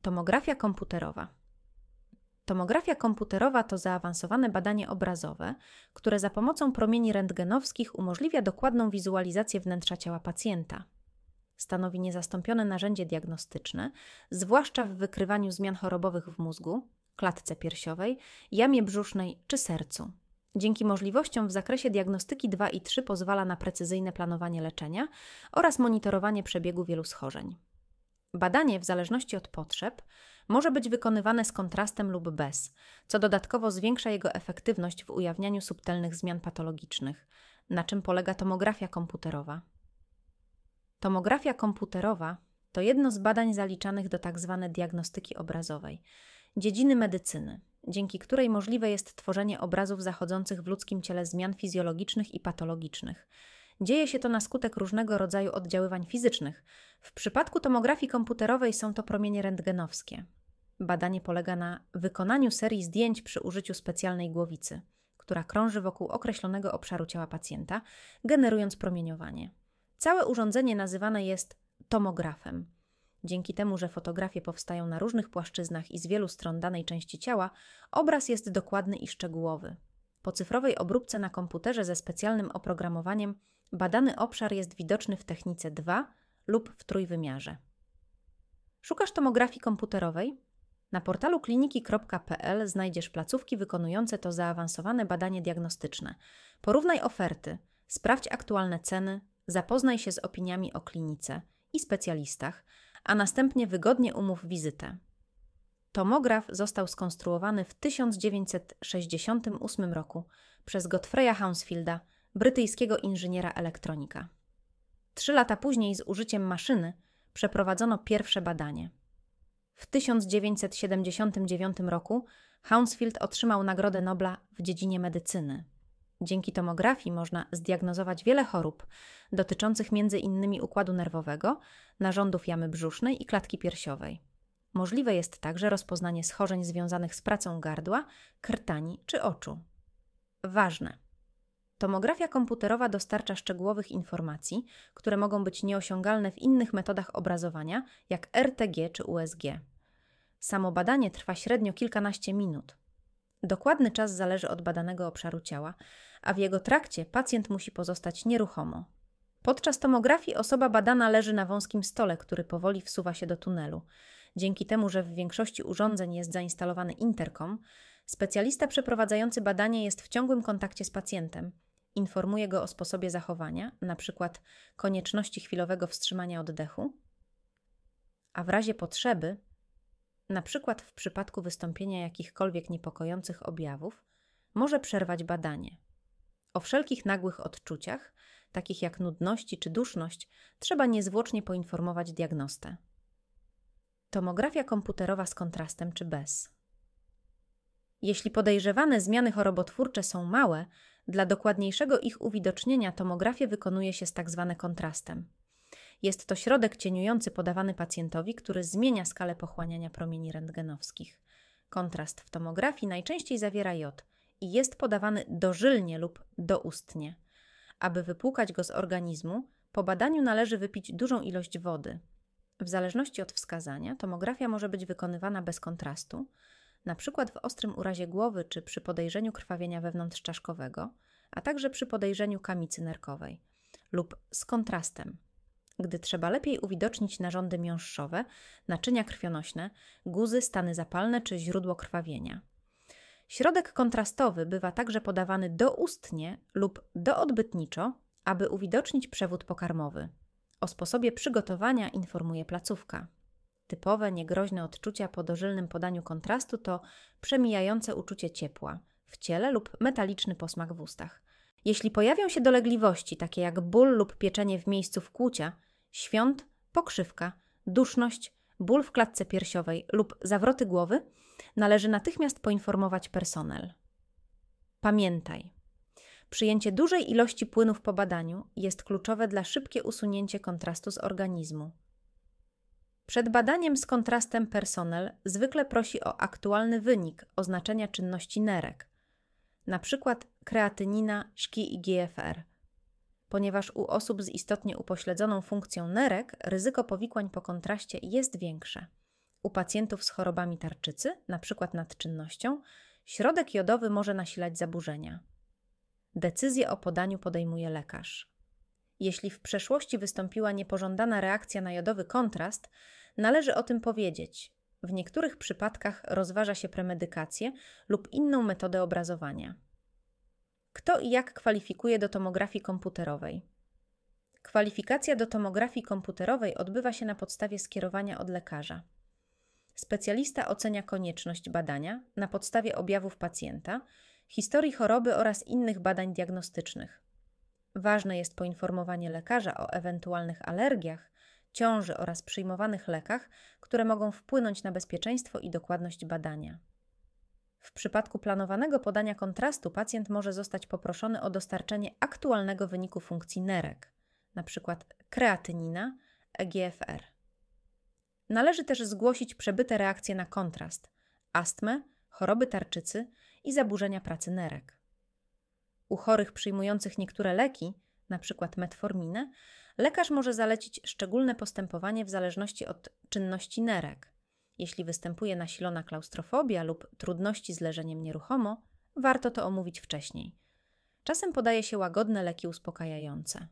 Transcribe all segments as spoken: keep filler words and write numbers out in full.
Tomografia komputerowa. Tomografia komputerowa to zaawansowane badanie obrazowe, które za pomocą promieni rentgenowskich umożliwia dokładną wizualizację wnętrza ciała pacjenta. Stanowi niezastąpione narzędzie diagnostyczne, zwłaszcza w wykrywaniu zmian chorobowych w mózgu, klatce piersiowej, jamie brzusznej czy sercu. Dzięki możliwościom w zakresie diagnostyki dwa i trzy pozwala na precyzyjne planowanie leczenia oraz monitorowanie przebiegu wielu schorzeń. Badanie, w zależności od potrzeb, może być wykonywane z kontrastem lub bez, co dodatkowo zwiększa jego efektywność w ujawnianiu subtelnych zmian patologicznych, na czym polega tomografia komputerowa. Tomografia komputerowa to jedno z badań zaliczanych do tzw. diagnostyki obrazowej, dziedziny medycyny, dzięki której możliwe jest tworzenie obrazów zachodzących w ludzkim ciele zmian fizjologicznych i patologicznych. Dzieje się to na skutek różnego rodzaju oddziaływań fizycznych. W przypadku tomografii komputerowej są to promienie rentgenowskie. Badanie polega na wykonaniu serii zdjęć przy użyciu specjalnej głowicy, która krąży wokół określonego obszaru ciała pacjenta, generując promieniowanie. Całe urządzenie nazywane jest tomografem. Dzięki temu, że fotografie powstają na różnych płaszczyznach i z wielu stron danej części ciała, obraz jest dokładny i szczegółowy. Po cyfrowej obróbce na komputerze ze specjalnym oprogramowaniem badany obszar jest widoczny w technice dwa lub w trójwymiarze. Szukasz tomografii komputerowej? Na portalu kliniki kropka pe el znajdziesz placówki wykonujące to zaawansowane badanie diagnostyczne. Porównaj oferty, sprawdź aktualne ceny, zapoznaj się z opiniami o klinice i specjalistach, a następnie wygodnie umów wizytę. Tomograf został skonstruowany w tysiąc dziewięćset sześćdziesiątym ósmym roku przez Godfreya Hounsfielda, brytyjskiego inżyniera elektronika. Trzy lata później z użyciem maszyny przeprowadzono pierwsze badanie. W tysiąc dziewięćset siedemdziesiątym dziewiątym roku Hounsfield otrzymał Nagrodę Nobla w dziedzinie medycyny. Dzięki tomografii można zdiagnozować wiele chorób dotyczących między innymi układu nerwowego, narządów jamy brzusznej i klatki piersiowej. Możliwe jest także rozpoznanie schorzeń związanych z pracą gardła, krtani czy oczu. Ważne! Tomografia komputerowa dostarcza szczegółowych informacji, które mogą być nieosiągalne w innych metodach obrazowania, jak er te gie czy u es gie. Samo badanie trwa średnio kilkanaście minut. Dokładny czas zależy od badanego obszaru ciała, a w jego trakcie pacjent musi pozostać nieruchomo. Podczas tomografii osoba badana leży na wąskim stole, który powoli wsuwa się do tunelu. Dzięki temu, że w większości urządzeń jest zainstalowany interkom, specjalista przeprowadzający badanie jest w ciągłym kontakcie z pacjentem. Informuje go o sposobie zachowania, np. konieczności chwilowego wstrzymania oddechu, a w razie potrzeby, np. w przypadku wystąpienia jakichkolwiek niepokojących objawów, może przerwać badanie. O wszelkich nagłych odczuciach, takich jak nudności czy duszność, trzeba niezwłocznie poinformować diagnostę. Tomografia komputerowa z kontrastem czy bez. Jeśli podejrzewane zmiany chorobotwórcze są małe, dla dokładniejszego ich uwidocznienia tomografię wykonuje się z tzw. kontrastem. Jest to środek cieniujący podawany pacjentowi, który zmienia skalę pochłaniania promieni rentgenowskich. Kontrast w tomografii najczęściej zawiera jod i jest podawany dożylnie lub doustnie. Aby wypłukać go z organizmu, po badaniu należy wypić dużą ilość wody. W zależności od wskazania, tomografia może być wykonywana bez kontrastu, na przykład w ostrym urazie głowy czy przy podejrzeniu krwawienia wewnątrzczaszkowego, a także przy podejrzeniu kamicy nerkowej, lub z kontrastem, gdy trzeba lepiej uwidocznić narządy miąższowe, naczynia krwionośne, guzy, stany zapalne czy źródło krwawienia. Środek kontrastowy bywa także podawany doustnie lub doodbytniczo, aby uwidocznić przewód pokarmowy. O sposobie przygotowania informuje placówka. Typowe, niegroźne odczucia po dożylnym podaniu kontrastu to przemijające uczucie ciepła w ciele lub metaliczny posmak w ustach. Jeśli pojawią się dolegliwości, takie jak ból lub pieczenie w miejscu wkłucia, świąt, pokrzywka, duszność, ból w klatce piersiowej lub zawroty głowy, należy natychmiast poinformować personel. Pamiętaj, przyjęcie dużej ilości płynów po badaniu jest kluczowe dla szybkie usunięcie kontrastu z organizmu. Przed badaniem z kontrastem personel zwykle prosi o aktualny wynik oznaczenia czynności nerek, np. kreatynina, szki i G F R. Ponieważ u osób z istotnie upośledzoną funkcją nerek ryzyko powikłań po kontraście jest większe. U pacjentów z chorobami tarczycy, np. nadczynnością, środek jodowy może nasilać zaburzenia. Decyzję o podaniu podejmuje lekarz. Jeśli w przeszłości wystąpiła niepożądana reakcja na jodowy kontrast, należy o tym powiedzieć. W niektórych przypadkach rozważa się premedykację lub inną metodę obrazowania. Kto i jak kwalifikuje do tomografii komputerowej? Kwalifikacja do tomografii komputerowej odbywa się na podstawie skierowania od lekarza. Specjalista ocenia konieczność badania na podstawie objawów pacjenta, historii choroby oraz innych badań diagnostycznych. Ważne jest poinformowanie lekarza o ewentualnych alergiach, ciąży oraz przyjmowanych lekach, które mogą wpłynąć na bezpieczeństwo i dokładność badania. W przypadku planowanego podania kontrastu pacjent może zostać poproszony o dostarczenie aktualnego wyniku funkcji nerek, np. kreatynina, E G F R. Należy też zgłosić przebyte reakcje na kontrast, astmę, choroby tarczycy i zaburzenia pracy nerek. U chorych przyjmujących niektóre leki, np. metforminę, lekarz może zalecić szczególne postępowanie w zależności od czynności nerek. Jeśli występuje nasilona klaustrofobia lub trudności z leżeniem nieruchomo, warto to omówić wcześniej. Czasem podaje się łagodne leki uspokajające.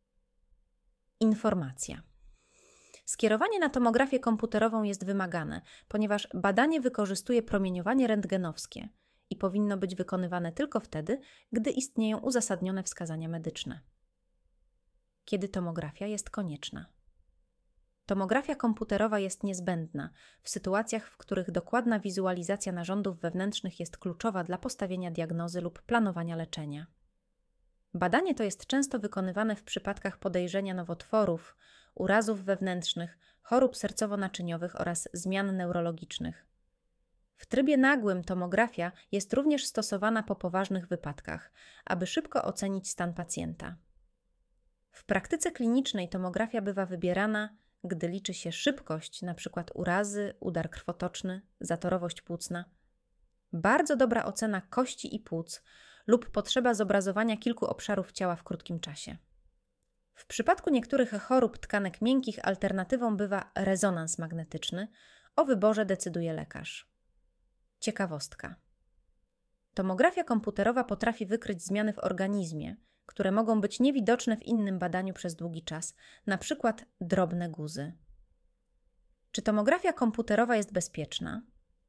Informacja. Skierowanie na tomografię komputerową jest wymagane, ponieważ badanie wykorzystuje promieniowanie rentgenowskie i powinno być wykonywane tylko wtedy, gdy istnieją uzasadnione wskazania medyczne. Kiedy tomografia jest konieczna? Tomografia komputerowa jest niezbędna w sytuacjach, w których dokładna wizualizacja narządów wewnętrznych jest kluczowa dla postawienia diagnozy lub planowania leczenia. Badanie to jest często wykonywane w przypadkach podejrzenia nowotworów, urazów wewnętrznych, chorób sercowo-naczyniowych oraz zmian neurologicznych. W trybie nagłym tomografia jest również stosowana po poważnych wypadkach, aby szybko ocenić stan pacjenta. W praktyce klinicznej tomografia bywa wybierana, gdy liczy się szybkość, np. urazy, udar krwotoczny, zatorowość płucna, bardzo dobra ocena kości i płuc lub potrzeba zobrazowania kilku obszarów ciała w krótkim czasie. W przypadku niektórych chorób tkanek miękkich alternatywą bywa rezonans magnetyczny. O wyborze decyduje lekarz. Ciekawostka. Tomografia komputerowa potrafi wykryć zmiany w organizmie, które mogą być niewidoczne w innym badaniu przez długi czas, np. drobne guzy. Czy tomografia komputerowa jest bezpieczna?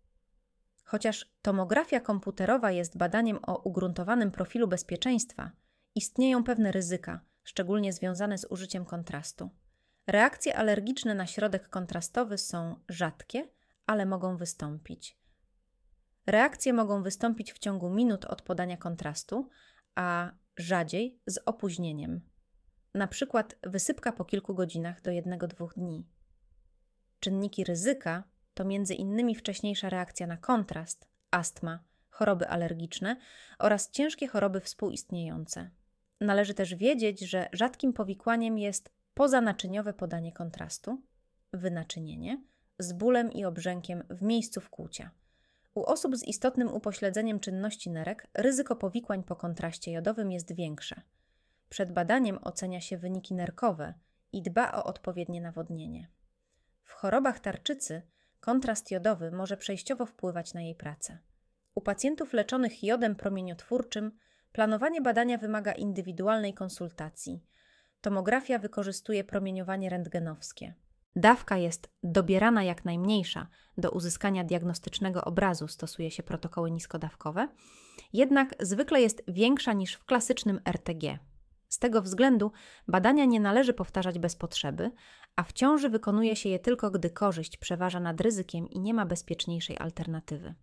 Chociaż tomografia komputerowa jest badaniem o ugruntowanym profilu bezpieczeństwa, istnieją pewne ryzyka, szczególnie związane z użyciem kontrastu. Reakcje alergiczne na środek kontrastowy są rzadkie, ale mogą wystąpić. Reakcje mogą wystąpić w ciągu minut od podania kontrastu, a rzadziej z opóźnieniem. Na przykład wysypka po kilku godzinach do jednego do dwóch dni. Czynniki ryzyka to między innymi wcześniejsza reakcja na kontrast, astma, choroby alergiczne oraz ciężkie choroby współistniejące. Należy też wiedzieć, że rzadkim powikłaniem jest pozanaczyniowe podanie kontrastu, wynaczynienie, z bólem i obrzękiem w miejscu wkłucia. U osób z istotnym upośledzeniem czynności nerek ryzyko powikłań po kontraście jodowym jest większe. Przed badaniem ocenia się wyniki nerkowe i dba o odpowiednie nawodnienie. W chorobach tarczycy kontrast jodowy może przejściowo wpływać na jej pracę. U pacjentów leczonych jodem promieniotwórczym planowanie badania wymaga indywidualnej konsultacji. Tomografia wykorzystuje promieniowanie rentgenowskie. Dawka jest dobierana jak najmniejsza, do uzyskania diagnostycznego obrazu stosuje się protokoły niskodawkowe, jednak zwykle jest większa niż w klasycznym R T G. Z tego względu badania nie należy powtarzać bez potrzeby, a w ciąży wykonuje się je tylko, gdy korzyść przeważa nad ryzykiem i nie ma bezpieczniejszej alternatywy.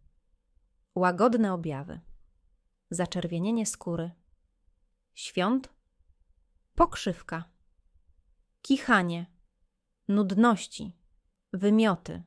Łagodne objawy. Zaczerwienienie skóry, świąt, pokrzywka, kichanie, nudności, wymioty,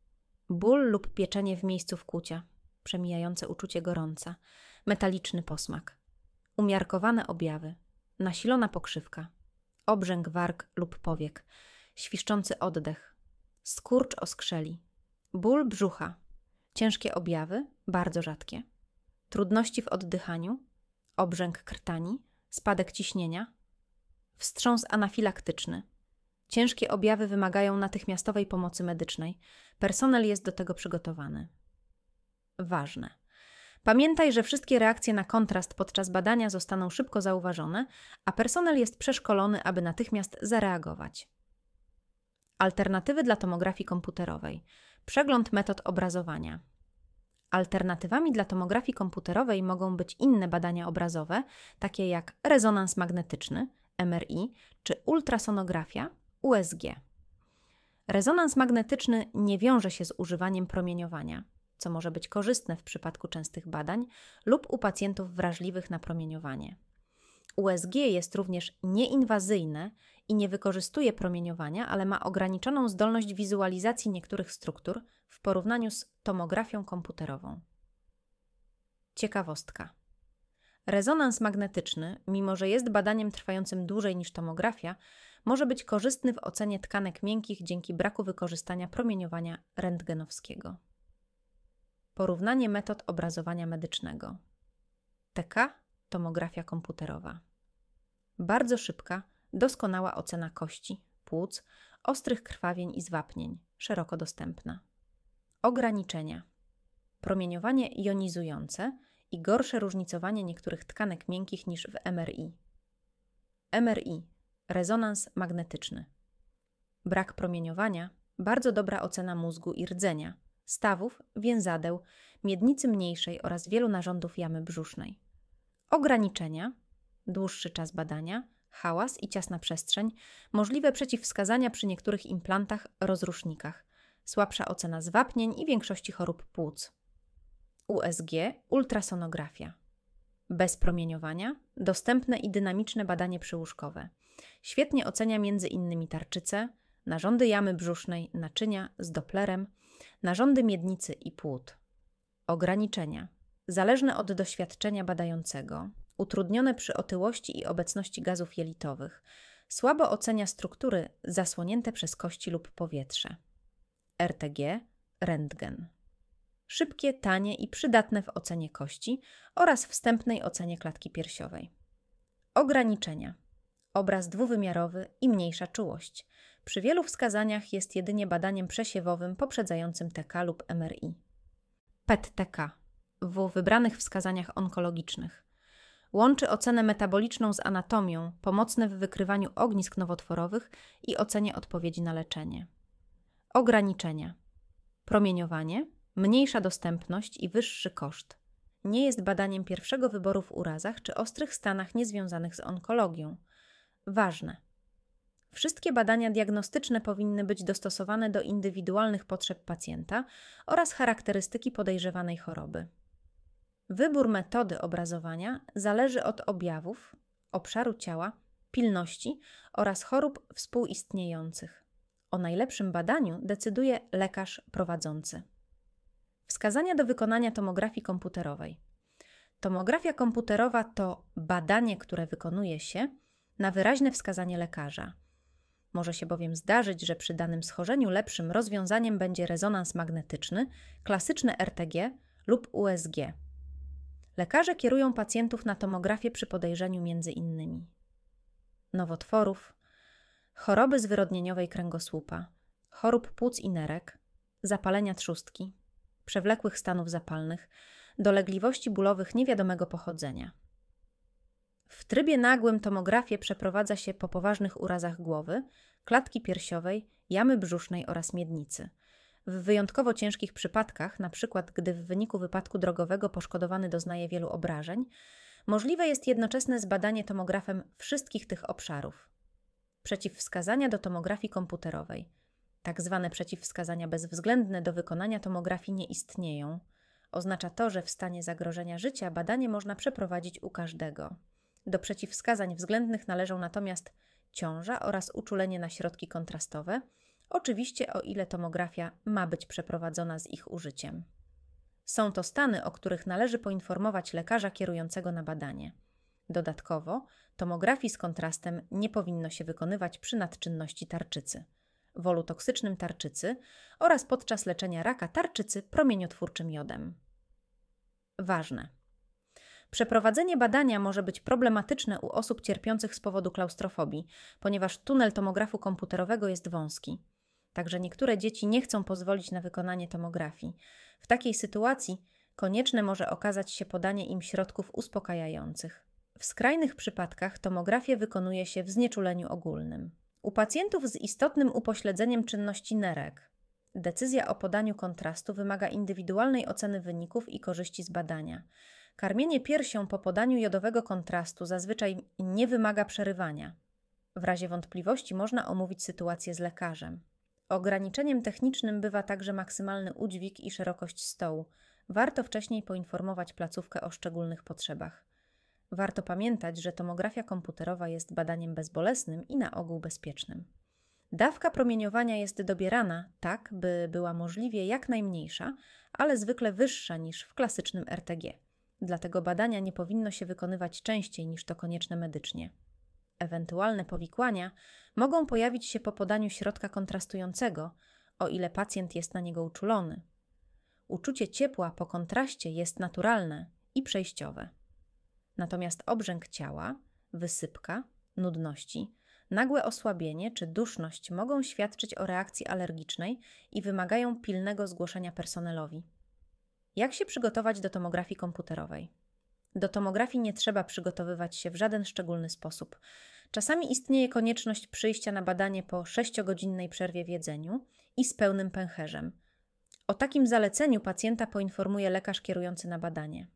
ból lub pieczenie w miejscu wkłucia, przemijające uczucie gorąca, metaliczny posmak, umiarkowane objawy, nasilona pokrzywka, obrzęk warg lub powiek, świszczący oddech, skurcz oskrzeli, ból brzucha, ciężkie objawy, bardzo rzadkie, trudności w oddychaniu, obrzęk krtani, spadek ciśnienia, wstrząs anafilaktyczny, Ciężkie objawy wymagają natychmiastowej pomocy medycznej. Personel jest do tego przygotowany. Ważne. Pamiętaj, że wszystkie reakcje na kontrast podczas badania zostaną szybko zauważone, a personel jest przeszkolony, aby natychmiast zareagować. Alternatywy dla tomografii komputerowej. Przegląd metod obrazowania. Alternatywami dla tomografii komputerowej mogą być inne badania obrazowe, takie jak rezonans magnetyczny, M R I, czy ultrasonografia, U S G. Rezonans magnetyczny nie wiąże się z używaniem promieniowania, co może być korzystne w przypadku częstych badań lub u pacjentów wrażliwych na promieniowanie. U S G jest również nieinwazyjne i nie wykorzystuje promieniowania, ale ma ograniczoną zdolność wizualizacji niektórych struktur w porównaniu z tomografią komputerową. Ciekawostka. Rezonans magnetyczny, mimo że jest badaniem trwającym dłużej niż tomografia, może być korzystny w ocenie tkanek miękkich dzięki braku wykorzystania promieniowania rentgenowskiego. Porównanie metod obrazowania medycznego. T K, tomografia komputerowa. Bardzo szybka, doskonała ocena kości, płuc, ostrych krwawień i zwapnień, szeroko dostępna. Ograniczenia. Promieniowanie jonizujące i gorsze różnicowanie niektórych tkanek miękkich niż w M R I. M R I. Rezonans magnetyczny. Brak promieniowania, bardzo dobra ocena mózgu i rdzenia, stawów, więzadeł, miednicy mniejszej oraz wielu narządów jamy brzusznej. Ograniczenia. Dłuższy czas badania, hałas i ciasna przestrzeń, możliwe przeciwwskazania przy niektórych implantach, rozrusznikach, słabsza ocena zwapnień i większości chorób płuc. U S G, ultrasonografia. Bez promieniowania, dostępne i dynamiczne badanie przyłóżkowe. Świetnie ocenia między innymi tarczycę, narządy jamy brzusznej, naczynia z Dopplerem, narządy miednicy i płód. Ograniczenia. Zależne od doświadczenia badającego, utrudnione przy otyłości i obecności gazów jelitowych, słabo ocenia struktury zasłonięte przez kości lub powietrze. R T G, rentgen. Szybkie, tanie i przydatne w ocenie kości oraz wstępnej ocenie klatki piersiowej. Ograniczenia. Obraz dwuwymiarowy i mniejsza czułość. Przy wielu wskazaniach jest jedynie badaniem przesiewowym poprzedzającym T K lub M R I. P E T T K w wybranych wskazaniach onkologicznych. Łączy ocenę metaboliczną z anatomią, pomocne w wykrywaniu ognisk nowotworowych i ocenie odpowiedzi na leczenie. Ograniczenia. Promieniowanie, mniejsza dostępność i wyższy koszt. Nie jest badaniem pierwszego wyboru w urazach czy ostrych stanach niezwiązanych z onkologią. Ważne. Wszystkie badania diagnostyczne powinny być dostosowane do indywidualnych potrzeb pacjenta oraz charakterystyki podejrzewanej choroby. Wybór metody obrazowania zależy od objawów, obszaru ciała, pilności oraz chorób współistniejących. O najlepszym badaniu decyduje lekarz prowadzący. Wskazania do wykonania tomografii komputerowej. Tomografia komputerowa to badanie, które wykonuje się na wyraźne wskazanie lekarza. Może się bowiem zdarzyć, że przy danym schorzeniu lepszym rozwiązaniem będzie rezonans magnetyczny, klasyczne R T G lub U S G. Lekarze kierują pacjentów na tomografię przy podejrzeniu między innymi nowotworów, choroby zwyrodnieniowej kręgosłupa, chorób płuc i nerek, zapalenia trzustki, przewlekłych stanów zapalnych, dolegliwości bólowych niewiadomego pochodzenia. W trybie nagłym tomografię przeprowadza się po poważnych urazach głowy, klatki piersiowej, jamy brzusznej oraz miednicy. W wyjątkowo ciężkich przypadkach, np. gdy w wyniku wypadku drogowego poszkodowany doznaje wielu obrażeń, możliwe jest jednoczesne zbadanie tomografem wszystkich tych obszarów. Przeciwwskazania do tomografii komputerowej. Tak zwane przeciwwskazania bezwzględne do wykonania tomografii nie istnieją. Oznacza to, że w stanie zagrożenia życia badanie można przeprowadzić u każdego. Do przeciwwskazań względnych należą natomiast ciąża oraz uczulenie na środki kontrastowe, oczywiście o ile tomografia ma być przeprowadzona z ich użyciem. Są to stany, o których należy poinformować lekarza kierującego na badanie. Dodatkowo tomografii z kontrastem nie powinno się wykonywać przy nadczynności tarczycy, wolu toksycznym tarczycy oraz podczas leczenia raka tarczycy promieniotwórczym jodem. Ważne. Przeprowadzenie badania może być problematyczne u osób cierpiących z powodu klaustrofobii, ponieważ tunel tomografu komputerowego jest wąski. Także niektóre dzieci nie chcą pozwolić na wykonanie tomografii. W takiej sytuacji konieczne może okazać się podanie im środków uspokajających. W skrajnych przypadkach tomografię wykonuje się w znieczuleniu ogólnym. U pacjentów z istotnym upośledzeniem czynności nerek decyzja o podaniu kontrastu wymaga indywidualnej oceny wyników i korzyści z badania. Karmienie piersią po podaniu jodowego kontrastu zazwyczaj nie wymaga przerywania. W razie wątpliwości można omówić sytuację z lekarzem. Ograniczeniem technicznym bywa także maksymalny udźwig i szerokość stołu. Warto wcześniej poinformować placówkę o szczególnych potrzebach. Warto pamiętać, że tomografia komputerowa jest badaniem bezbolesnym i na ogół bezpiecznym. Dawka promieniowania jest dobierana tak, by była możliwie jak najmniejsza, ale zwykle wyższa niż w klasycznym R T G. Dlatego badania nie powinno się wykonywać częściej niż to konieczne medycznie. Ewentualne powikłania mogą pojawić się po podaniu środka kontrastującego, o ile pacjent jest na niego uczulony. Uczucie ciepła po kontraście jest naturalne i przejściowe. Natomiast obrzęk ciała, wysypka, nudności, nagłe osłabienie czy duszność mogą świadczyć o reakcji alergicznej i wymagają pilnego zgłoszenia personelowi. Jak się przygotować do tomografii komputerowej? Do tomografii nie trzeba przygotowywać się w żaden szczególny sposób. Czasami istnieje konieczność przyjścia na badanie po sześciogodzinnej przerwie w jedzeniu i z pełnym pęcherzem. O takim zaleceniu pacjenta poinformuje lekarz kierujący na badanie.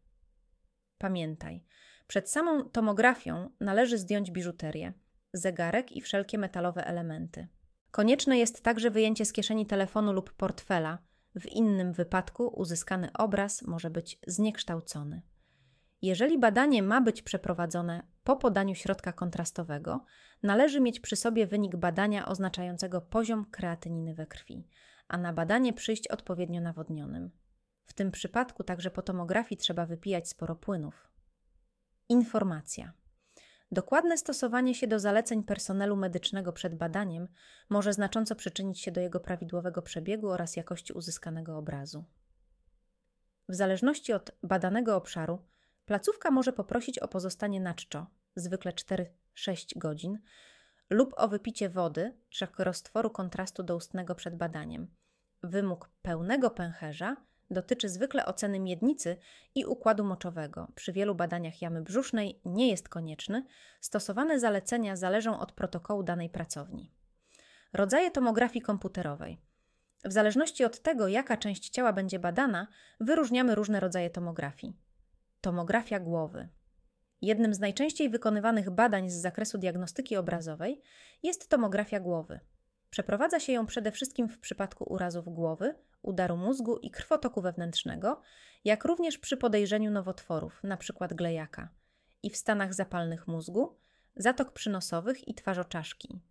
Pamiętaj, przed samą tomografią należy zdjąć biżuterię, zegarek i wszelkie metalowe elementy. Konieczne jest także wyjęcie z kieszeni telefonu lub portfela. W innym wypadku uzyskany obraz może być zniekształcony. Jeżeli badanie ma być przeprowadzone po podaniu środka kontrastowego, należy mieć przy sobie wynik badania oznaczającego poziom kreatyniny we krwi, a na badanie przyjść odpowiednio nawodnionym. W tym przypadku także po tomografii trzeba wypijać sporo płynów. Informacja. Dokładne stosowanie się do zaleceń personelu medycznego przed badaniem może znacząco przyczynić się do jego prawidłowego przebiegu oraz jakości uzyskanego obrazu. W zależności od badanego obszaru, placówka może poprosić o pozostanie na czczo, zwykle cztery do sześciu godzin, lub o wypicie wody czy roztworu kontrastu doustnego przed badaniem. Wymóg pełnego pęcherza dotyczy zwykle oceny miednicy i układu moczowego. Przy wielu badaniach jamy brzusznej nie jest konieczny. Stosowane zalecenia zależą od protokołu danej pracowni. Rodzaje tomografii komputerowej. W zależności od tego, jaka część ciała będzie badana, wyróżniamy różne rodzaje tomografii. Tomografia głowy. Jednym z najczęściej wykonywanych badań z zakresu diagnostyki obrazowej jest tomografia głowy. Przeprowadza się ją przede wszystkim w przypadku urazów głowy, udaru mózgu i krwotoku wewnętrznego, jak również przy podejrzeniu nowotworów, np. glejaka, i w stanach zapalnych mózgu, zatok przynosowych i twarzoczaszki.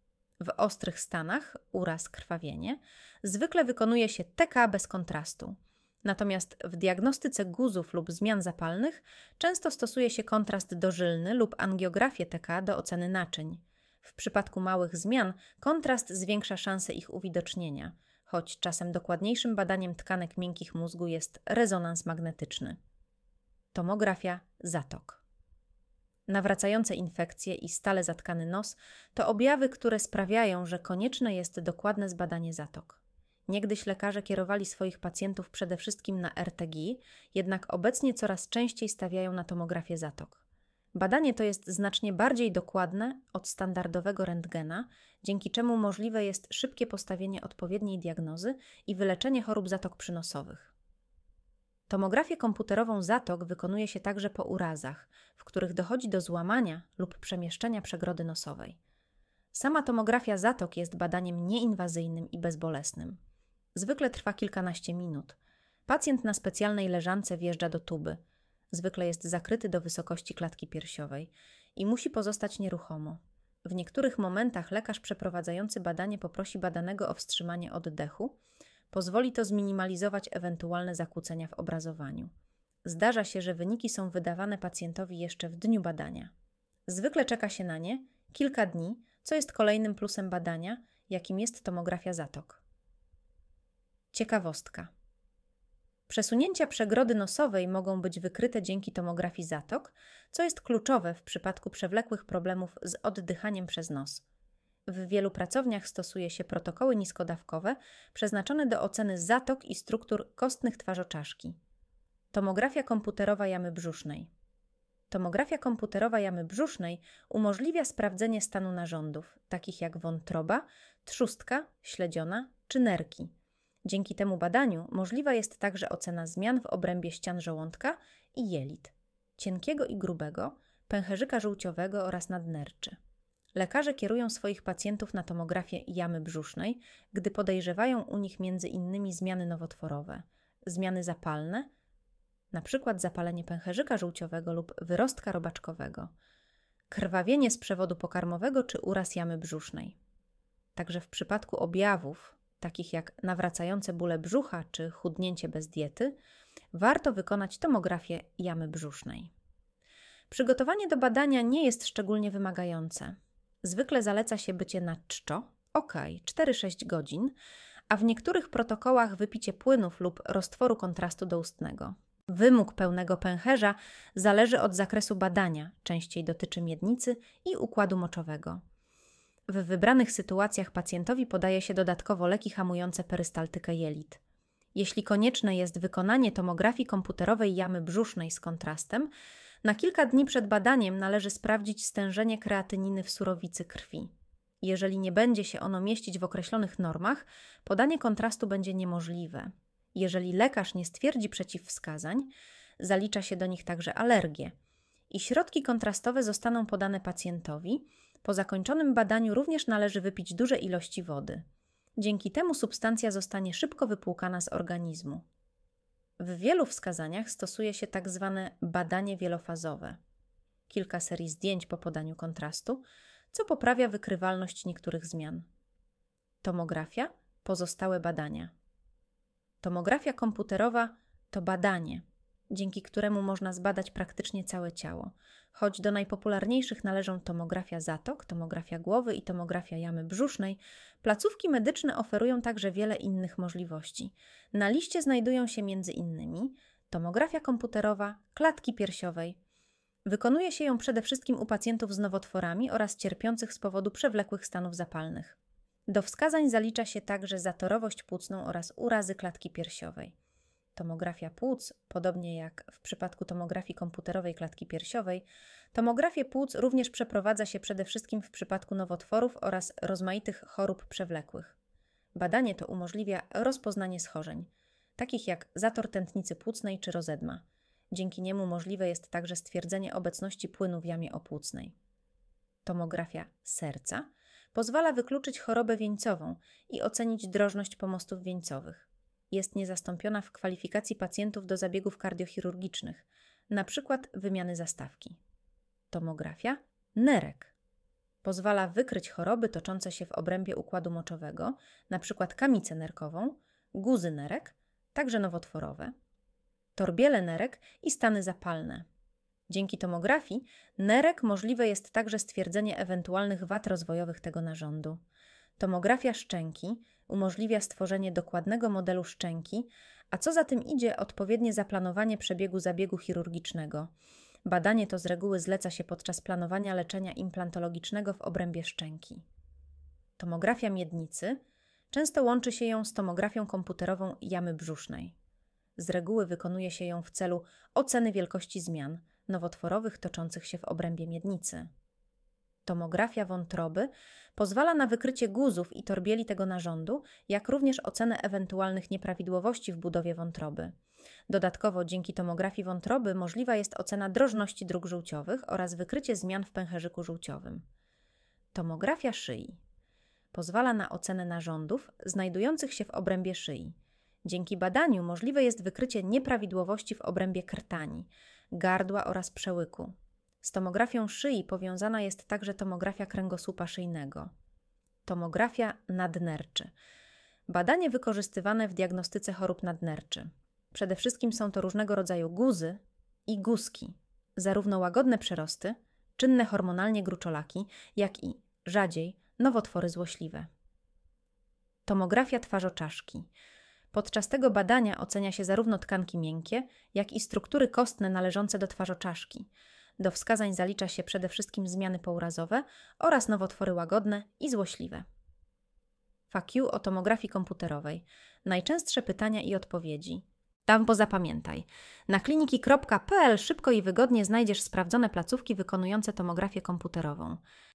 W ostrych stanach, uraz, krwawienie, zwykle wykonuje się T K bez kontrastu. Natomiast w diagnostyce guzów lub zmian zapalnych często stosuje się kontrast dożylny lub angiografię T K do oceny naczyń. W przypadku małych zmian kontrast zwiększa szanse ich uwidocznienia, choć czasem dokładniejszym badaniem tkanek miękkich mózgu jest rezonans magnetyczny. Tomografia zatok. Nawracające infekcje i stale zatkany nos to objawy, które sprawiają, że konieczne jest dokładne zbadanie zatok. Niegdyś lekarze kierowali swoich pacjentów przede wszystkim na R T G, jednak obecnie coraz częściej stawiają na tomografię zatok. Badanie to jest znacznie bardziej dokładne od standardowego rentgena, dzięki czemu możliwe jest szybkie postawienie odpowiedniej diagnozy i wyleczenie chorób zatok przynosowych. Tomografię komputerową zatok wykonuje się także po urazach, w których dochodzi do złamania lub przemieszczenia przegrody nosowej. Sama tomografia zatok jest badaniem nieinwazyjnym i bezbolesnym. Zwykle trwa kilkanaście minut. Pacjent na specjalnej leżance wjeżdża do tuby. Zwykle jest zakryty do wysokości klatki piersiowej i musi pozostać nieruchomo. W niektórych momentach lekarz przeprowadzający badanie poprosi badanego o wstrzymanie oddechu. Pozwoli to zminimalizować ewentualne zakłócenia w obrazowaniu. Zdarza się, że wyniki są wydawane pacjentowi jeszcze w dniu badania. Zwykle czeka się na nie kilka dni, co jest kolejnym plusem badania, jakim jest tomografia zatok. Ciekawostka. Przesunięcia przegrody nosowej mogą być wykryte dzięki tomografii zatok, co jest kluczowe w przypadku przewlekłych problemów z oddychaniem przez nos. W wielu pracowniach stosuje się protokoły niskodawkowe przeznaczone do oceny zatok i struktur kostnych twarzoczaszki. Tomografia komputerowa jamy brzusznej. Tomografia komputerowa jamy brzusznej umożliwia sprawdzenie stanu narządów, takich jak wątroba, trzustka, śledziona czy nerki. Dzięki temu badaniu możliwa jest także ocena zmian w obrębie ścian żołądka i jelit, cienkiego i grubego, pęcherzyka żółciowego oraz nadnerczy. Lekarze kierują swoich pacjentów na tomografię jamy brzusznej, gdy podejrzewają u nich między innymi zmiany nowotworowe, zmiany zapalne, np. zapalenie pęcherzyka żółciowego lub wyrostka robaczkowego, krwawienie z przewodu pokarmowego czy uraz jamy brzusznej. Także w przypadku objawów, takich jak nawracające bóle brzucha czy chudnięcie bez diety, warto wykonać tomografię jamy brzusznej. Przygotowanie do badania nie jest szczególnie wymagające. Zwykle zaleca się bycie na czczo, ok, cztery do sześciu godzin, a w niektórych protokołach wypicie płynów lub roztworu kontrastu doustnego. Wymóg pełnego pęcherza zależy od zakresu badania, częściej dotyczy miednicy i układu moczowego. W wybranych sytuacjach pacjentowi podaje się dodatkowo leki hamujące perystaltykę jelit. Jeśli konieczne jest wykonanie tomografii komputerowej jamy brzusznej z kontrastem, na kilka dni przed badaniem należy sprawdzić stężenie kreatyniny w surowicy krwi. Jeżeli nie będzie się ono mieścić w określonych normach, podanie kontrastu będzie niemożliwe. Jeżeli lekarz nie stwierdzi przeciwwskazań, zalicza się do nich także alergie i środki kontrastowe zostaną podane pacjentowi. Po zakończonym badaniu również należy wypić duże ilości wody. Dzięki temu substancja zostanie szybko wypłukana z organizmu. W wielu wskazaniach stosuje się tak zwane badanie wielofazowe. Kilka serii zdjęć po podaniu kontrastu, co poprawia wykrywalność niektórych zmian. Tomografia, pozostałe badania. Tomografia komputerowa to badanie, dzięki któremu można zbadać praktycznie całe ciało, choć do najpopularniejszych należą tomografia zatok, tomografia głowy i tomografia jamy brzusznej. Placówki medyczne oferują także wiele innych możliwości. Na liście znajdują się między innymi tomografia komputerowa klatki piersiowej. Wykonuje się ją przede wszystkim u pacjentów z nowotworami oraz cierpiących z powodu przewlekłych stanów zapalnych. Do wskazań zalicza się także zatorowość płucną oraz urazy klatki piersiowej. Tomografia płuc, podobnie jak w przypadku tomografii komputerowej klatki piersiowej, tomografię płuc również przeprowadza się przede wszystkim w przypadku nowotworów oraz rozmaitych chorób przewlekłych. Badanie to umożliwia rozpoznanie schorzeń, takich jak zator tętnicy płucnej czy rozedma. Dzięki niemu możliwe jest także stwierdzenie obecności płynu w jamie opłucnej. Tomografia serca pozwala wykluczyć chorobę wieńcową i ocenić drożność pomostów wieńcowych. Jest niezastąpiona w kwalifikacji pacjentów do zabiegów kardiochirurgicznych, np. wymiany zastawki. Tomografia nerek pozwala wykryć choroby toczące się w obrębie układu moczowego, np. kamicę nerkową, guzy nerek, także nowotworowe, torbiele nerek i stany zapalne. Dzięki tomografii nerek możliwe jest także stwierdzenie ewentualnych wad rozwojowych tego narządu. Tomografia szczęki umożliwia stworzenie dokładnego modelu szczęki, a co za tym idzie odpowiednie zaplanowanie przebiegu zabiegu chirurgicznego. Badanie to z reguły zleca się podczas planowania leczenia implantologicznego w obrębie szczęki. Tomografia miednicy często łączy się ją z tomografią komputerową jamy brzusznej. Z reguły wykonuje się ją w celu oceny wielkości zmian nowotworowych toczących się w obrębie miednicy. Tomografia wątroby pozwala na wykrycie guzów i torbieli tego narządu, jak również ocenę ewentualnych nieprawidłowości w budowie wątroby. Dodatkowo dzięki tomografii wątroby możliwa jest ocena drożności dróg żółciowych oraz wykrycie zmian w pęcherzyku żółciowym. Tomografia szyi pozwala na ocenę narządów znajdujących się w obrębie szyi. Dzięki badaniu możliwe jest wykrycie nieprawidłowości w obrębie krtani, gardła oraz przełyku. Z tomografią szyi powiązana jest także tomografia kręgosłupa szyjnego. Tomografia nadnerczy. Badanie wykorzystywane w diagnostyce chorób nadnerczy. Przede wszystkim są to różnego rodzaju guzy i guzki, zarówno łagodne przerosty, czynne hormonalnie gruczolaki, jak i, rzadziej, nowotwory złośliwe. Tomografia twarzoczaszki Podczas tego badania ocenia się zarówno tkanki miękkie, jak i struktury kostne należące do twarzoczaszki. Do wskazań zalicza się przede wszystkim zmiany pourazowe oraz nowotwory łagodne i złośliwe. F A Q o tomografii komputerowej. Najczęstsze pytania i odpowiedzi. Tam pozapamiętaj. Na kliniki kropka p l szybko i wygodnie znajdziesz sprawdzone placówki wykonujące tomografię komputerową.